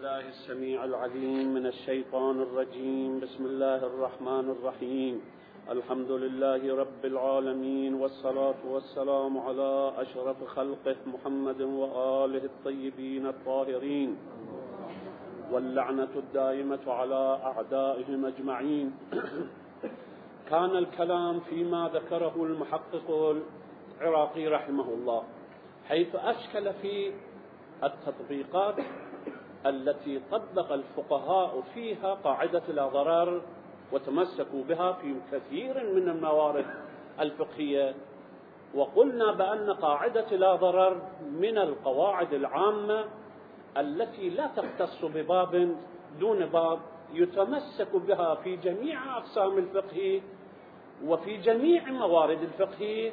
بالله السميع العليم من الشيطان الرجيم. بسم الله الرحمن الرحيم. الحمد لله رب العالمين، والصلاة والسلام على أشرف خلقه محمد وآله الطيبين الطاهرين، واللعنة الدائمة على أعدائهم أجمعين. كان الكلام فيما ذكره المحقق العراقي رحمه الله، حيث أشكل في التطبيقات التي طبق الفقهاء فيها قاعدة لا ضرر وتمسكوا بها في كثير من الموارد الفقهية. وقلنا بأن قاعدة لا ضرر من القواعد العامة التي لا تختص بباب دون باب، يتمسك بها في جميع أقسام الفقه وفي جميع موارد الفقه،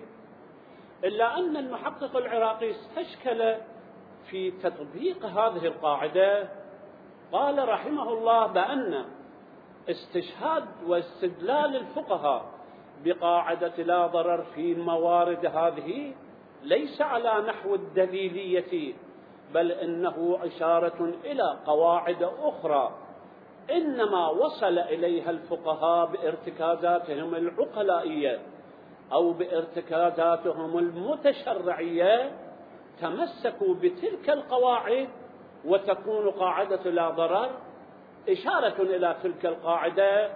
إلا أن المحقق العراقي استشكل في تطبيق هذه القاعدة. قال رحمه الله بأن استشهاد واستدلال الفقهاء بقاعدة لا ضرر في الموارد هذه ليس على نحو الدليلية، بل إنه إشارة إلى قواعد أخرى إنما وصل إليها الفقهاء بارتكازاتهم العقلائية أو بارتكازاتهم المتشرعية، تمسكوا بتلك القواعد، وتكون قاعدة لا ضرر إشارة إلى تلك القاعدة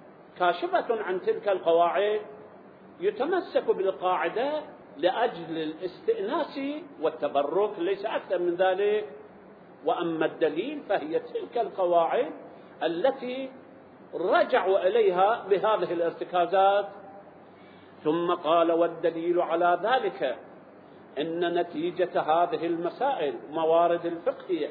كاشفة عن تلك القواعد، يتمسك بالقاعدة لأجل الاستئناس والتبرك، ليس أكثر من ذلك. وأما الدليل فهي تلك القواعد التي رجعوا إليها بهذه الارتكازات. ثم قال: والدليل على ذلك إن نتيجة هذه المسائل موارد الفقهية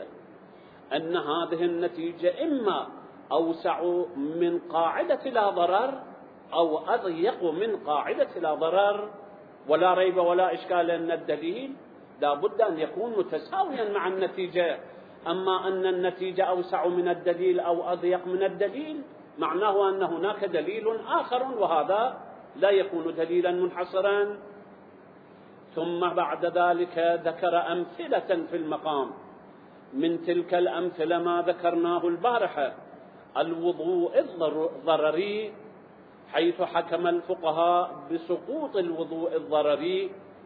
أن هذه النتيجة إما أوسع من قاعدة لا ضرر أو أضيق من قاعدة لا ضرر، ولا ريب ولا إشكال أن الدليل لا بد أن يكون متساويا مع النتيجة. أما أن النتيجة أوسع من الدليل أو أضيق من الدليل معناه أن هناك دليل آخر، وهذا لا يكون دليلا منحصرا. ثم بعد ذلك ذكر أمثلة في المقام. من تلك الأمثلة ما ذكرناه البارحة: الوضوء الضرري، حيث حكم الفقهاء بسقوط الوضوء الضرري.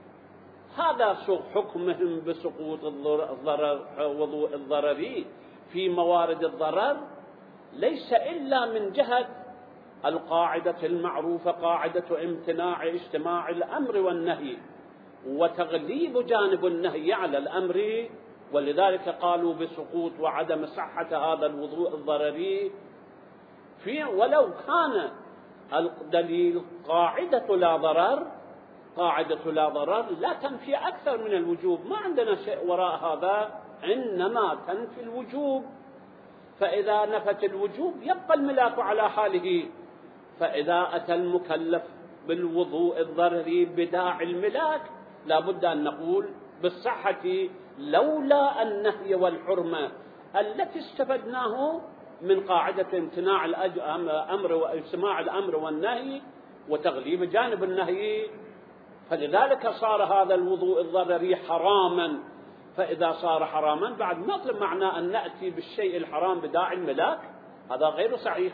هذا حكمهم بسقوط الوضوء الضرري في موارد الضرر ليس إلا من جهة القاعدة المعروفة، قاعدة امتناع اجتماع الأمر والنهي وتغليب جانب النهي على الأمر، ولذلك قالوا بسقوط وعدم صحة هذا الوضوء الضرري. ولو كان الدليل قاعدة لا ضرر، قاعدة لا ضرر لا تنفي أكثر من الوجوب، ما عندنا شيء وراء هذا، إنما تنفي الوجوب. فإذا نفت الوجوب يبقى الملاك على حاله. فإذا أتى المكلف بالوضوء الضرري بداعي الملاك لا بد أن نقول بالصحة، لولا النهي والحرمة التي استفدناه من قاعدة امتناع الأمر واجتماع الأمر والنهي وتغليب جانب النهي. فلذلك صار هذا الوضوء الضرري حراما. فإذا صار حراما بعد ما معنى أن نأتي بالشيء الحرام بداعي الملاك، هذا غير صحيح.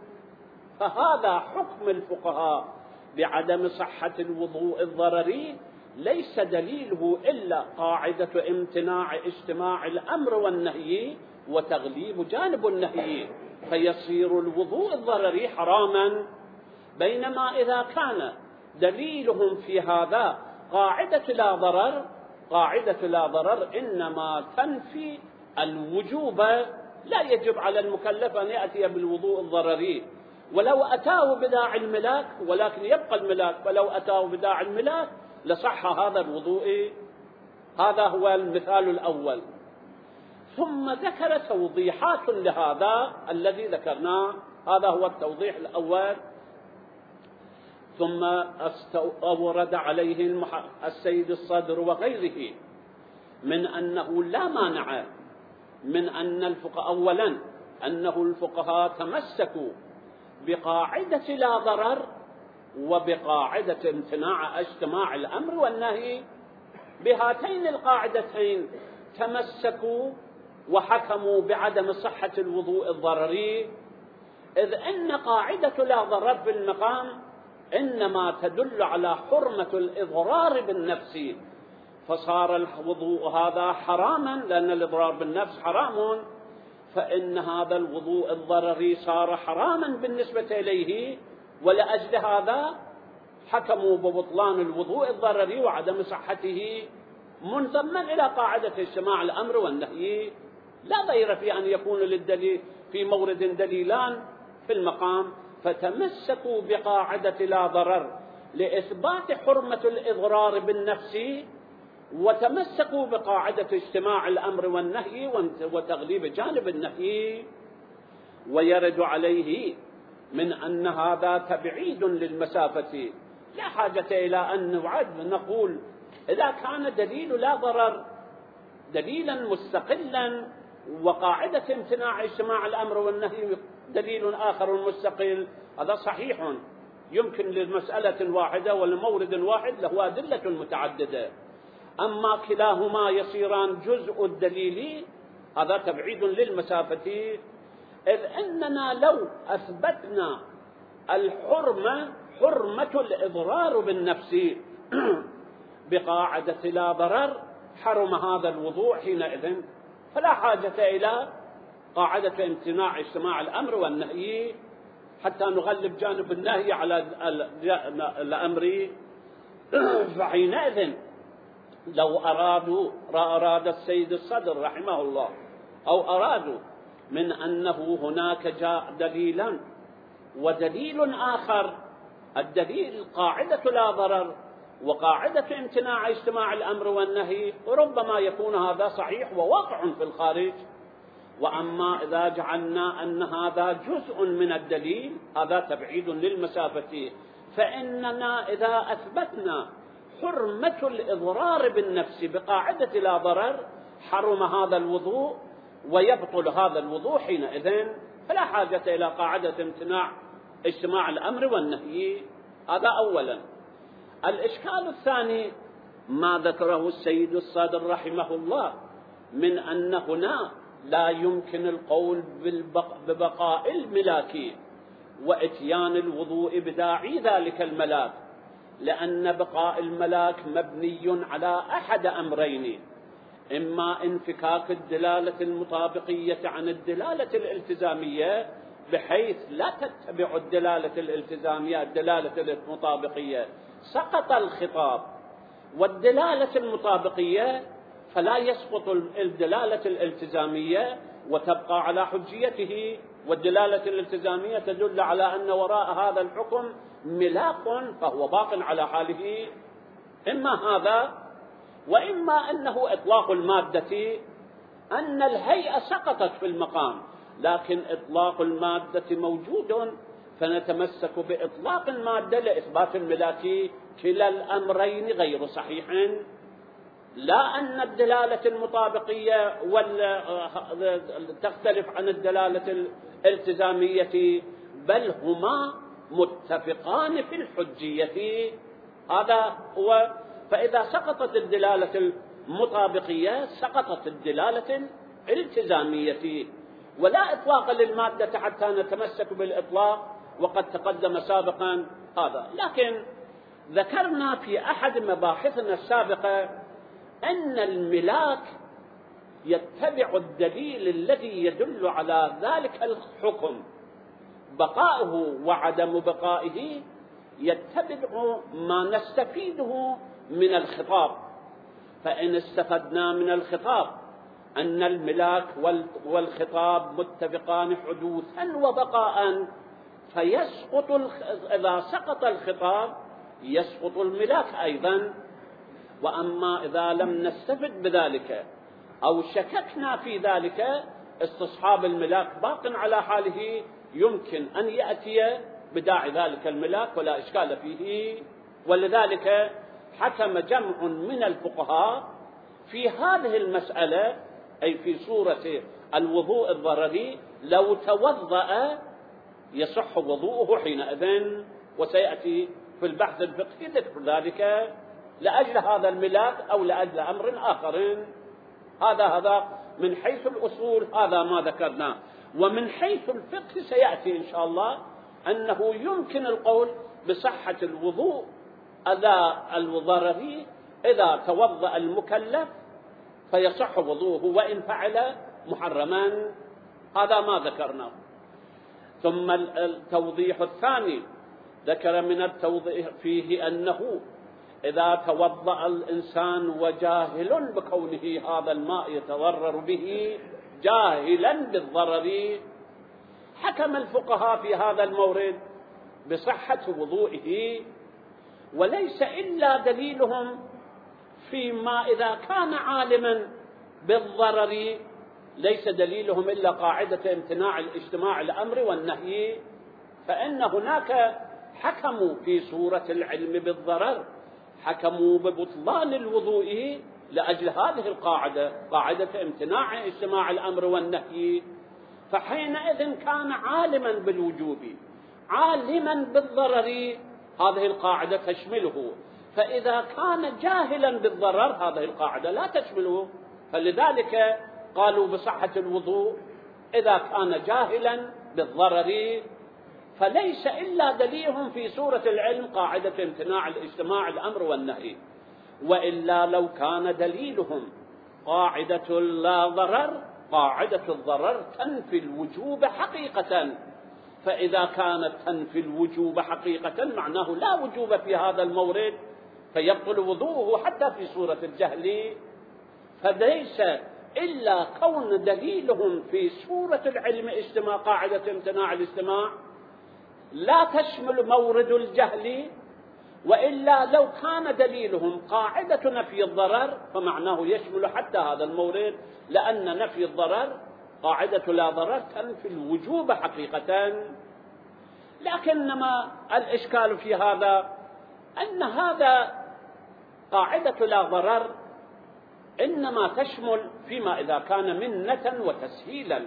فهذا حكم الفقهاء بعدم صحة الوضوء الضرري ليس دليله إلا قاعدة امتناع اجتماع الأمر والنهي وتغليب جانب النهي، فيصير الوضوء الضرري حراما. بينما إذا كان دليلهم في هذا قاعدة لا ضرر، قاعدة لا ضرر إنما تنفي الوجوب، لا يجب على المكلف أن يأتي بالوضوء الضرري ولو أتاه بداعي الملاك، ولكن يبقى الملاك، فلو أتاه بداعي الملاك لصح هذا الوضوء. هذا هو المثال الأول. ثم ذكر توضيحات لهذا الذي ذكرناه، هذا هو التوضيح الأول. ثم أورد عليه السيد الصدر وغيره من أنه لا مانع من أن الفقهاء أولا أنه الفقهاء تمسكوا بقاعدة لا ضرر وبقاعدة امتناع اجتماع الأمر والنهي. بهاتين القاعدتين تمسكوا وحكموا بعدم صحة الوضوء الضرري، إذ أن قاعدة لا ضرر في المقام إنما تدل على حرمة الإضرار بالنفس، فصار الوضوء هذا حراما لأن الإضرار بالنفس حرام، فإن هذا الوضوء الضرري صار حراما بالنسبة إليه، ولأجل هذا حكموا ببطلان الوضوء الضرري وعدم صحته، منضما إلى قاعدة اجتماع الأمر والنهي. لا غير في أن يكون للدليل في مورد دليلان في المقام، فتمسكوا بقاعدة لا ضرر لإثبات حرمة الإضرار بالنفس، وتمسكوا بقاعدة اجتماع الأمر والنهي وتغليب جانب النهي. ويرد عليه من أن هذا تبعيد للمسافة، لا حاجة إلى أن نقول إذا كان دليل لا ضرر دليلا مستقلا، وقاعدة امتناع اجتماع الأمر والنهي دليل آخر مستقل، هذا صحيح، يمكن للمسألة واحدة ولمورد واحد له أدلة متعددة. أما كلاهما يصيران جزء الدليل، هذا تبعيد للمسافة، إذ أننا لو أثبتنا حرمة الإضرار بالنفس بقاعدة لا ضرر حرم هذا الوضوء حينئذ، فلا حاجة إلى قاعدة امتناع اجتماع الأمر والنهي حتى نغلب جانب النهي على الأمر. فحينئذ لو أراد السيد الصدر رحمه الله أو أرادوا من أنه هناك جاء دليلا ودليل آخر، الدليل قاعدة لا ضرر وقاعدة امتناع اجتماع الأمر والنهي، وربما يكون هذا صحيح وواقع في الخارج. وأما إذا جعلنا أن هذا جزء من الدليل، هذا تبعيد للمسافة، فإننا إذا أثبتنا حرمة الإضرار بالنفس بقاعدة لا ضرر حرم هذا الوضوء ويبطل هذا الوضوء حينئذ، فلا حاجة إلى قاعدة امتناع اجتماع الأمر والنهي. هذا أولا. الإشكال الثاني ما ذكره السيد الصادر رحمه الله من أن هنا لا يمكن القول ببقاء الملاك وإتيان الوضوء بداعي ذلك الملاك، لأن بقاء الملاك مبني على أحد أمرين: إما انفكاك الدلالة المطابقية عن الدلالة الالتزامية بحيث لا تتبع الدلالة الالتزامية الدلالة المطابقية، سقط الخطاب، والدلالة المطابقية فلا يسقط الدلالة الالتزامية وتبقى على حجيته، والدلالة الالتزامية تدل على أن وراء هذا الحكم ملاك فهو باق على حاله. إما هذا، وإما أنه إطلاق المادة، أن الهيئة سقطت في المقام لكن إطلاق المادة موجود، فنتمسك بإطلاق المادة لإثبات الملاك. كلا الأمرين غير صحيح، لا أن الدلالة المطابقية تختلف عن الدلالة الالتزامية، بل هما متفقان في الحجية. هذا هو. فإذا سقطت الدلالة المطابقية سقطت الدلالة الالتزامية، ولا إطلاق للمادة حتى نتمسك بالإطلاق، وقد تقدم سابقا هذا. لكن ذكرنا في أحد مباحثنا السابقة أن الملاك يتبع الدليل الذي يدل على ذلك الحكم، بقاؤه وعدم بقائه يتبع ما نستفيده من الخطاب. فإن استفدنا من الخطاب أن الملاك والخطاب متفقان حدوثا وبقاء، فيسقط إذا سقط الخطاب يسقط الملاك أيضا. وأما إذا لم نستفد بذلك أو شككنا في ذلك، استصحاب الملاك باق على حاله، يمكن أن يأتي بداعي ذلك الملاك ولا إشكال فيه. ولذلك حكم جمع من الفقهاء في هذه المسألة، أي في صورة الوضوء الضرري، لو توضأ يصح وضوءه حينئذ، وسيأتي في البحث الفقهي ذكر ذلك لأجل هذا الملاك أو لأجل أمر آخر. هذا من حيث الأصول هذا ما ذكرناه، ومن حيث الفقه سيأتي إن شاء الله أنه يمكن القول بصحة الوضوء الضرري إذا توضأ المكلف فيصح وضوءه وإن فعل محرما، هذا ما ذكرناه. ثم التوضيح الثاني ذكر من التوضيح فيه أنه إذا توضأ الإنسان وجاهل بكونه هذا الماء يتضرر به، جاهلا بالضرر، حكم الفقهاء في هذا المورد بصحة وضوئه، وليس إلا دليلهم فيما إذا كان عالما بالضرر، ليس دليلهم إلا قاعدة امتناع الاجتماع الأمر والنهي، فإن هناك حكموا في صورة العلم بالضرر، حكموا ببطلان الوضوء لأجل هذه القاعدة، قاعدة امتناع اجتماع الأمر والنهي، فحينئذ كان عالما بالوجوب عالما بالضرر، هذه القاعدة تشمله، فإذا كان جاهلا بالضرر هذه القاعدة لا تشمله، فلذلك قالوا بصحة الوضوء إذا كان جاهلا بالضرر، فليس إلا دليلهم في سورة العلم قاعدة امتناع الاجتماع الأمر والنهي، وإلا لو كان دليلهم قاعدة لا ضرر، قاعدة الضرر تنفي الوجوب حقيقة، فإذا كانت تنفي الوجوب حقيقة معناه لا وجوب في هذا المورد، فيبطل وضوءه حتى في سورة الجهل، فليس إلا كون دليلهم في سورة العلم اجتماع قاعدة امتناع الاجتماع لا تشمل مورد الجهل، وإلا لو كان دليلهم قاعدة نفي الضرر فمعناه يشمل حتى هذا المورد، لأن نفي الضرر قاعدة لا ضرر تنفي الوجوب حقيقة. لكنما الإشكال في هذا أن هذا قاعدة لا ضرر إنما تشمل فيما إذا كان منة وتسهيلا،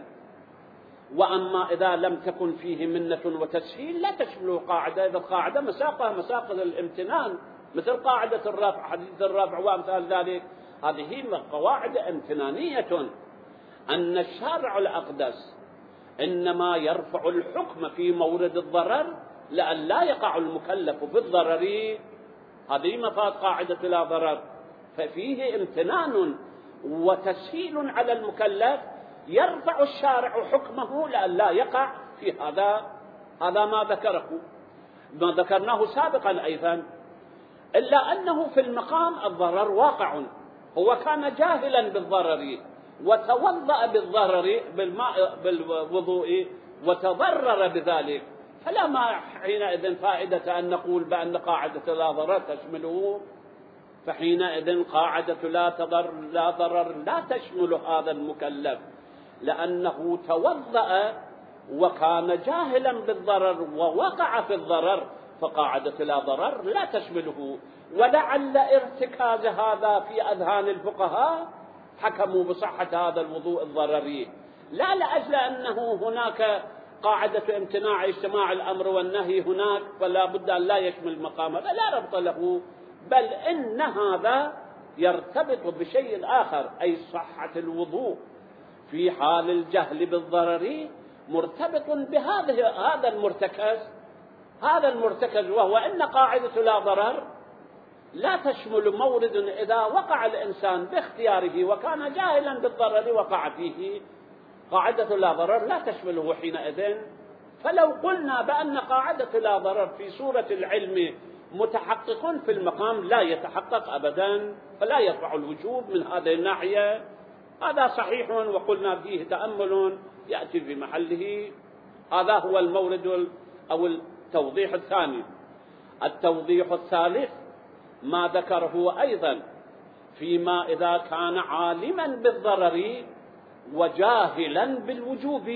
وأما إذا لم تكن فيه منة وتسهيل لا تشمله قاعدة، إذا القاعدة مساقها مساق الامتنان مثل قاعدة الرفع، حديث الرفع وأمثال ذلك، هذه قواعد امتنانية، أن الشارع الأقدس إنما يرفع الحكم في مورد الضرر لأن لا يقع المكلف بالضرر، هذه مفاد قاعدة لا ضرر، ففيه امتنان وتسهيل على المكلف، يرفع الشارع حكمه لأن لا يقع في هذا ما ذكرناه سابقا أيضا، إلا أنه في المقام الضرر واقع، هو كان جاهلا بالضرر وتوضأ بالضرر بالوضوء وتضرر بذلك، فلا ما حينئذ فائدة أن نقول بأن قاعدة لا ضرر تشمله، فحينئذ قاعدة لا ضرر لا تشمل هذا المكلف، لأنه توضأ وكان جاهلا بالضرر ووقع في الضرر، فقاعدة لا ضرر لا تشمله. ولعل ارتكاز هذا في أذهان الفقهاء حكموا بصحة هذا الوضوء الضرري، لا لأجل أنه هناك قاعدة امتناع اجتماع الأمر والنهي هناك فلا بد أن لا يشمل مقامه، لا ربط له، بل إن هذا يرتبط بشيء آخر، أي صحة الوضوء في حال الجهل بالضرر مرتبط هذا المرتكز، وهو أن قاعدة لا ضرر لا تشمل مورد إذا وقع الإنسان باختياره وكان جاهلا بالضرر وقع فيه، قاعدة لا ضرر لا تشمله حينئذ. فلو قلنا بأن قاعدة لا ضرر في سورة العلم متحقق في المقام لا يتحقق أبدا، فلا يرفع الوجوب من هذه الناحية، هذا صحيح وقلنا فيه تأمل يأتي في محله. هذا هو المورد أو التوضيح الثاني. التوضيح الثالث ما ذكره أيضا فيما إذا كان عالما بالضرر وجاهلا بالوجوب،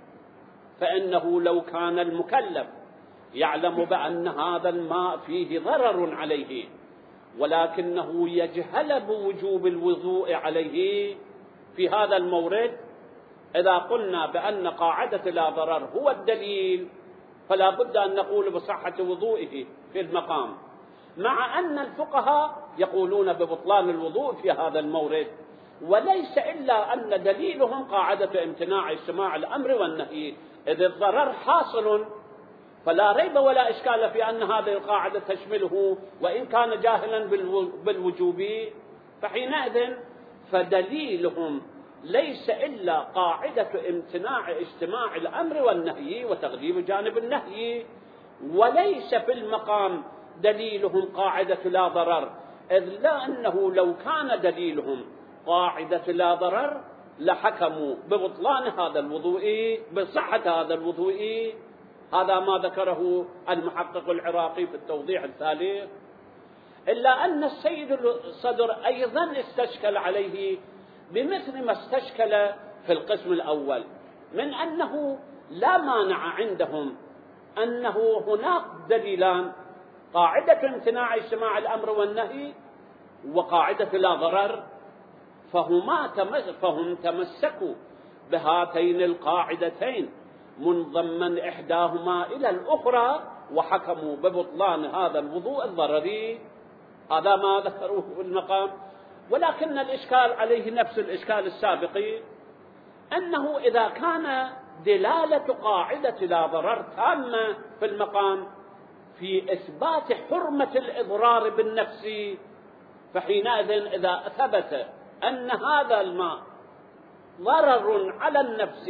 فإنه لو كان المكلف يعلم بأن هذا الماء فيه ضرر عليه ولكنه يجهل بوجوب الوضوء عليه، في هذا المورد إذا قلنا بأن قاعدة لا ضرر هو الدليل فلا بد أن نقول بصحة وضوئه في المقام، مع أن الفقهاء يقولون ببطلان الوضوء في هذا المورد، وليس إلا أن دليلهم قاعدة امتناع اجتماع الأمر والنهي، إذ الضرر حاصل، فلا ريب ولا إشكال في أن هذه القاعدة تشمله وإن كان جاهلا بالوجوب. فحينئذ فدليلهم ليس إلا قاعدة امتناع اجتماع الأمر والنهي وتغليب جانب النهي، وليس في المقام دليلهم قاعدة لا ضرر، إذ لأنه لو كان دليلهم قاعدة لا ضرر لحكموا ببطلان هذا الوضوء، بصحة هذا الوضوء. هذا ما ذكره المحقق العراقي في التوضيح الثالث. إلا أن السيد الصدر أيضا استشكل عليه بمثل ما استشكل في القسم الأول، من أنه لا مانع عندهم أنه هناك دليلان، قاعدة امتناع اجتماع الأمر والنهي وقاعدة لا ضرر، فهم تمسكوا بهاتين القاعدتين منضما إحداهما إلى الأخرى وحكموا ببطلان هذا الوضوء الضرري. هذا ما ذكروه في المقام. ولكن الإشكال عليه نفس الإشكال السابق، أنه إذا كان دلالة قاعدة لا ضرر تامة في المقام في إثبات حرمة الإضرار بالنفس، فحينئذ إذا ثبت أن هذا الماء ضرر على النفس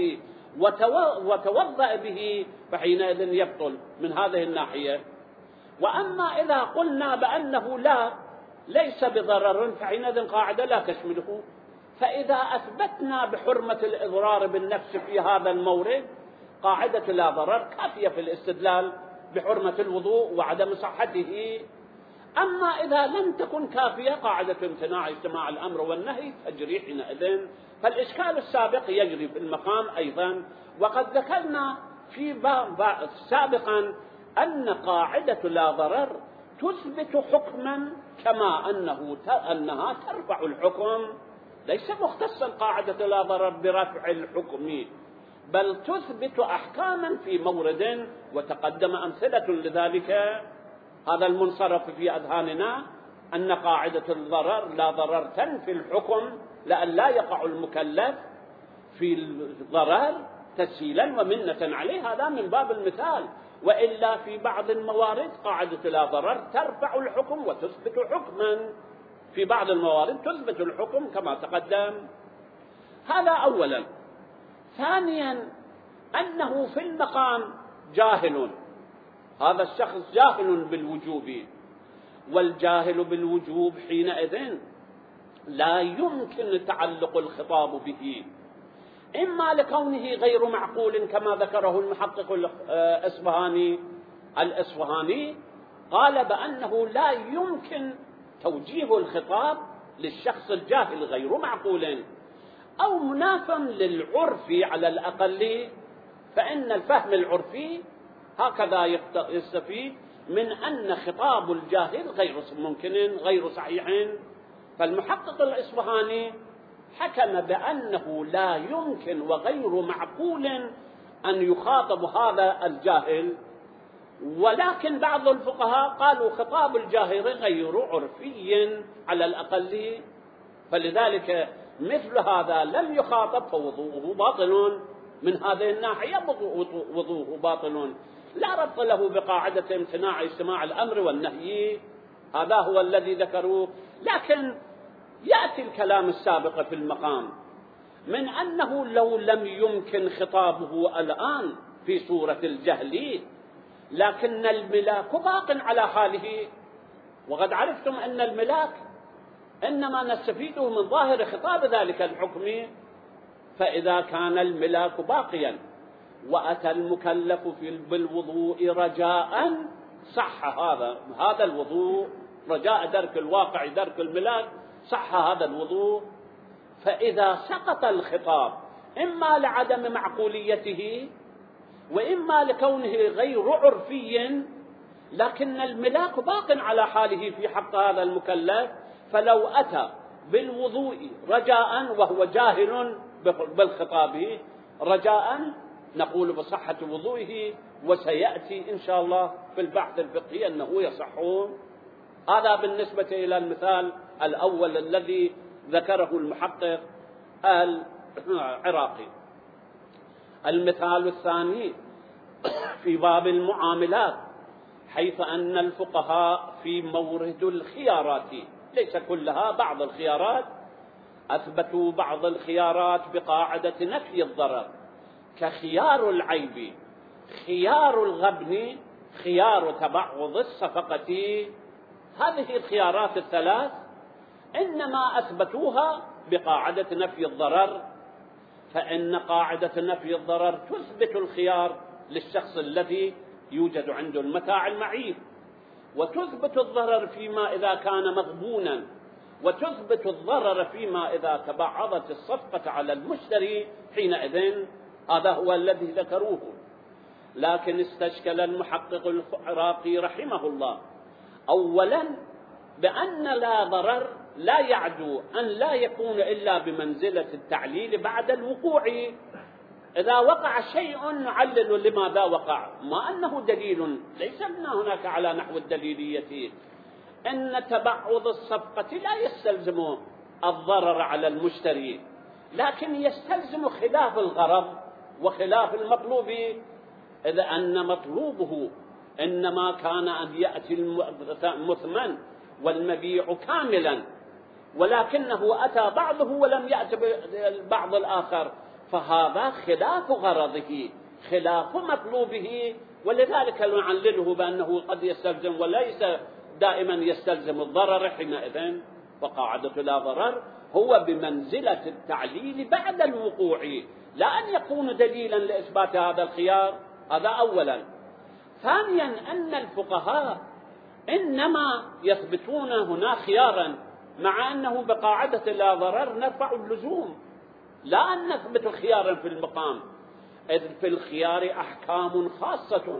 وتوضأ به فحينئذ يبطل من هذه الناحية. وأما إذا قلنا بأنه ليس بضرر فحينئذ قاعدة لا تشمله. فإذا أثبتنا بحرمة الإضرار بالنفس في هذا المورد قاعدة لا ضرر كافية في الاستدلال بحرمة الوضوء وعدم صحته. أما إذا لم تكن كافية قاعدة امتناع اجتماع الأمر والنهي تجري حينئذ. فالإشكال السابق يجري في المقام أيضا. وقد ذكرنا في سابقا أن قاعدة لا ضرر تثبت حكما كما أنها ترفع الحكم، ليس مختصا قاعدة لا ضرر برفع الحكم، بل تثبت أحكاما في مورد، وتقدم أمثلة لذلك. هذا المنصرف في أذهاننا أن قاعدة الضرر لا ضرر تنفي الحكم لأن لا يقع المكلف في الضرر تسهيلا ومنة عليه، هذا من باب المثال. وإلا في بعض الموارد قاعدة لا ضرر ترفع الحكم وتثبت حكما، في بعض الموارد تثبت الحكم كما تقدم. هذا أولا. ثانيا أنه في المقام جاهل، هذا الشخص جاهل بالوجوب، والجاهل بالوجوب حينئذ لا يمكن تعلق الخطاب به، إما لكونه غير معقول كما ذكره المحقق الإصفهاني قال بأنه لا يمكن توجيه الخطاب للشخص الجاهل غير معقول، أو منافا للعرف على الأقل، فإن الفهم العرفي هكذا يستفيد من أن خطاب الجاهل غير ممكن غير صحيح. فالمحقق الإصفهاني حكم بأنه لا يمكن وغير معقول أن يخاطب هذا الجاهل، ولكن بعض الفقهاء قالوا خطاب الجاهل غير عرفي على الأقل، فلذلك مثل هذا لم يخاطب فوضوءه باطل. من هذه الناحية وضوءه باطل، لا ربط له بقاعدة امتناع اجتماع الأمر والنهي. هذا هو الذي ذكروه. لكن يأتي الكلام السابق في المقام من أنه لو لم يمكن خطابه الآن في صورة الجهل، لكن الملاك باق على حاله، وقد عرفتم أن الملاك إنما نستفيده من ظاهر خطاب ذلك الحكم. فإذا كان الملاك باقيا وأتى المكلف بالوضوء رجاء صح هذا الوضوء، رجاء درك الواقع درك الملاك صح هذا الوضوء. فإذا سقط الخطاب إما لعدم معقوليته وإما لكونه غير عرفي، لكن الملاك باق على حاله في حق هذا المكلف، فلو أتى بالوضوء رجاء وهو جاهل بالخطاب رجاء نقول بصحة وضوئه، وسيأتي إن شاء الله في البحث الفقهي أنه يصح. هذا بالنسبة إلى المثال الأول الذي ذكره المحقق العراقي. المثال الثاني في باب المعاملات، حيث أن الفقهاء في مورد الخيارات، ليس كلها، بعض الخيارات، أثبتوا بعض الخيارات بقاعدة نفي الضرر، كخيار العيب، خيار الغبن، خيار تبعض الصفقة. هذه الخيارات الثلاث إنما أثبتوها بقاعدة نفي الضرر، فإن قاعدة نفي الضرر تثبت الخيار للشخص الذي يوجد عنده المتاع المعيب، وتثبت الضرر فيما إذا كان مغبونا، وتثبت الضرر فيما إذا تبعضت الصفقة على المشتري حينئذ. هذا هو الذي ذكروه. لكن استشكل المحقق العراقي رحمه الله أولا بأن لا ضرر لا يعدو أن لا يكون إلا بمنزلة التعليل بعد الوقوع. إذا وقع شيء نعلل لماذا وقع، ما أنه دليل، ليس لنا هناك على نحو الدليلية. إن تبعض الصفقة لا يستلزم الضرر على المشتري، لكن يستلزم خلاف الغرض وخلاف المطلوب. إذا أن مطلوبه إنما كان أن يأتي المثمن والمبيع كاملا، ولكنه أتى بعضه ولم يأتي البعض الآخر، فهذا خلاف غرضه، خلاف مطلوبه، ولذلك نعلله بأنه قد يستلزم وليس دائما يستلزم الضرر حينئذ. وقاعدة لا ضرر هو بمنزلة التعليل بعد الوقوع، لا أن يكون دليلا لإثبات هذا الخيار. هذا أولا. ثانيا أن الفقهاء إنما يثبتون هنا خيارا، مع أنه بقاعدة لا ضرر نرفع اللزوم، لا أن نثبت خيارا في المقام، إذ في الخيار أحكام خاصة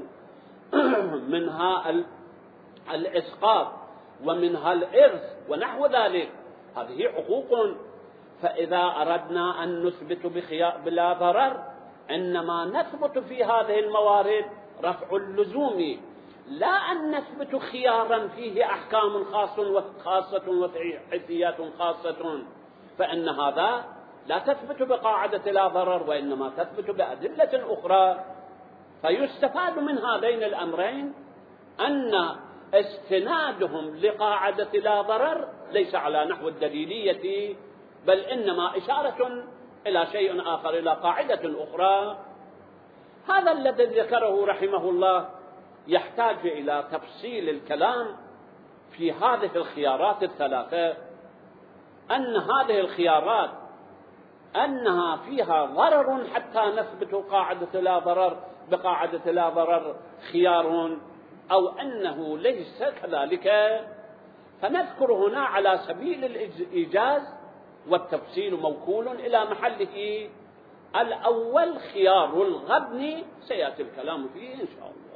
منها الإسقاط ومنها الإرث ونحو ذلك، هذه حقوق. فإذا أردنا أن نثبت بلا ضرر إنما نثبت في هذه الموارد رفع اللزوم، لا أن نثبت خيارا فيه أحكام خاصة وحيثيات خاصة، فإن هذا لا تثبت بقاعدة لا ضرر، وإنما تثبت بأدلة أخرى. فيستفاد من هذين الأمرين أن استنادهم لقاعدة لا ضرر ليس على نحو الدليلية، بل إنما إشارة إلى شيء آخر، إلى قاعدة أخرى. هذا الذي ذكره رحمه الله يحتاج إلى تفصيل الكلام في هذه الخيارات الثلاثة، أن هذه الخيارات أنها فيها ضرر حتى نثبت قاعدة لا ضرر بقاعدة لا ضرر خيار، أو أنه ليس كذلك. فنذكر هنا على سبيل الإيجاز، والتفصيل موكول إلى محله. الأول خيار الغبن سيأتي الكلام فيه إن شاء الله.